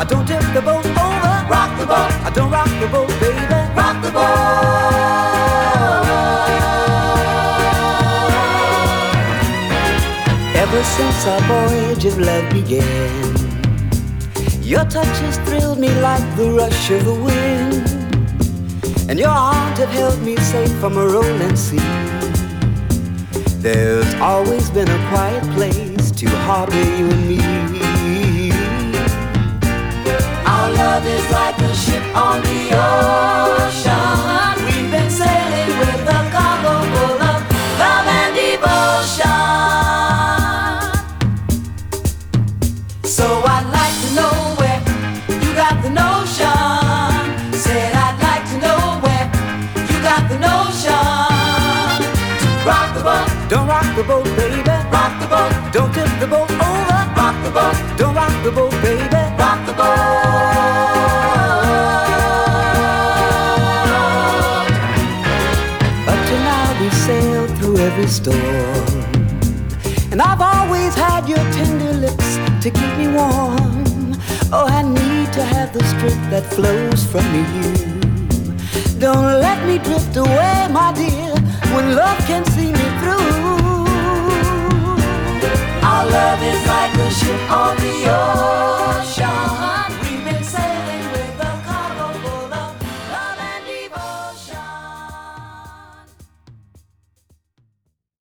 Don't tip the boat over. Rock the boat. Don't rock the boat, baby. Rock the boat. Ever since our voyage of love began, your touch has thrilled me like the rush of the wind, and your arms have held me safe from a rolling sea. There's always been a quiet place to harbor you and me. Our love is like a ship on the ocean. We've been sailing with a cargo full of love and devotion. So I'd like to know where you got the notion. Said I'd like to know where you got the notion. Rock the boat. Don't rock the boat, baby. Rock the boat. Don't tip the boat over. Rock the boat. Don't rock the boat, baby. Rock the boat. Up to now we sailed through every storm, and I've always had your tender lips to keep me warm. Oh, I need to have the strength that flows from you. Don't let me drift away, my dear, when love can see me